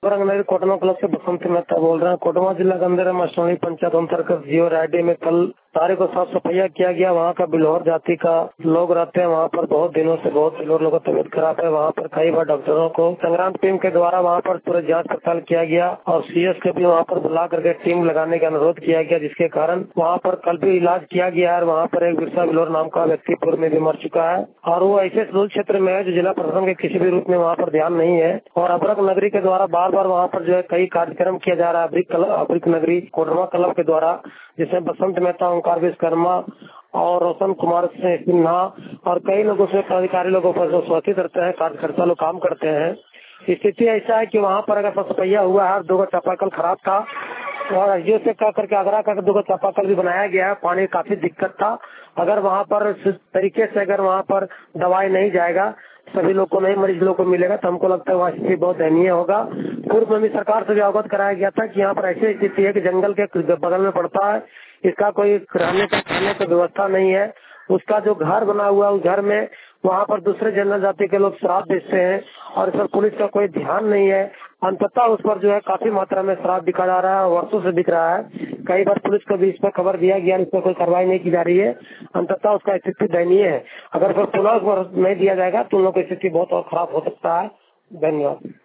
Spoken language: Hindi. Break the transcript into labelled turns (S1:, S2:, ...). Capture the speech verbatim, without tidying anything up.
S1: नगर कोटमा क्लब से बसंत मेहता बोल रहे हैं। कोटमा जिला के अंदर मस्टोनी पंचायत अंतर्गत जियो रायडे में कल तारीख को साफ सफाइया किया गया। वहाँ का बिल्हौर जाति का लोग रहते हैं। वहाँ पर बहुत दिनों से बहुत बिल्हौर लोगों की तबीयत खराब है। वहाँ पर कई बार डॉक्टरों को संग्राम टीम के द्वारा वहाँ पर पूरे जांच पड़ताल किया गया और सीएस के भी वहाँ पर बुला करके टीम लगाने का अनुरोध किया गया, जिसके कारण वहाँ पर कल भी इलाज किया गया है। वहाँ पर एक बिरसा बिल्हौर नाम का व्यक्ति पूर्व में भी मर चुका है और वो ऐसे सुदूर क्षेत्र में है जो जिला प्रशासन के किसी भी रूप में वहाँ पर ध्यान नहीं है। और अबरक नगरी के द्वारा बार बार वहाँ पर जो है कई कार्यक्रम किया जा रहा है। अबरिक अबरिक नगरी कोटमा क्लब के द्वारा, जिसमें बसंत मेहता, ओंकार विश्वकर्मा और रोशन कुमार सिन्हा और कई लोगों से अधिकारी लोगों पर जो स्वागत करते हैं, कार्यकर्ता लोग काम करते हैं। स्थिति ऐसा है कि वहाँ पर अगर सफाइया हुआ है, दो चापाकल खराब था और जियो से कह करके आगरा का दो चापाकल भी बनाया गया है। पानी काफी दिक्कत था। अगर वहाँ पर इस तरीके से अगर वहाँ पर दवाई नहीं जाएगा, सभी लोग को नहीं मरीज लोग को मिलेगा, तो हमको लगता है वहाँ स्थिति बहुत दयनीय होगा। पूर्व में भी सरकार से भी अवगत कराया गया था कि यहाँ पर ऐसी स्थिति है कि जंगल के बगल में पड़ता है, इसका कोई रहने का खाने की व्यवस्था नहीं है। उसका जो घर बना हुआ है उस घर में वहाँ पर दूसरे जनरल जाति के लोग शराब बेचते हैं और इस पर पुलिस का कोई ध्यान नहीं है। अंततः उस पर जो है काफी मात्रा में शराब बिका जा रहा है, वर्षों से बिक रहा है। कई बार पुलिस को भी इस पर खबर दिया गया, इस पर कोई कार्रवाई नहीं की जा रही है। अंततः उसका स्थिति दयनीय है। अगर फिर पुनः नहीं दिया जाएगा तो उन लोगों की स्थिति बहुत और खराब हो सकता है। धन्यवाद।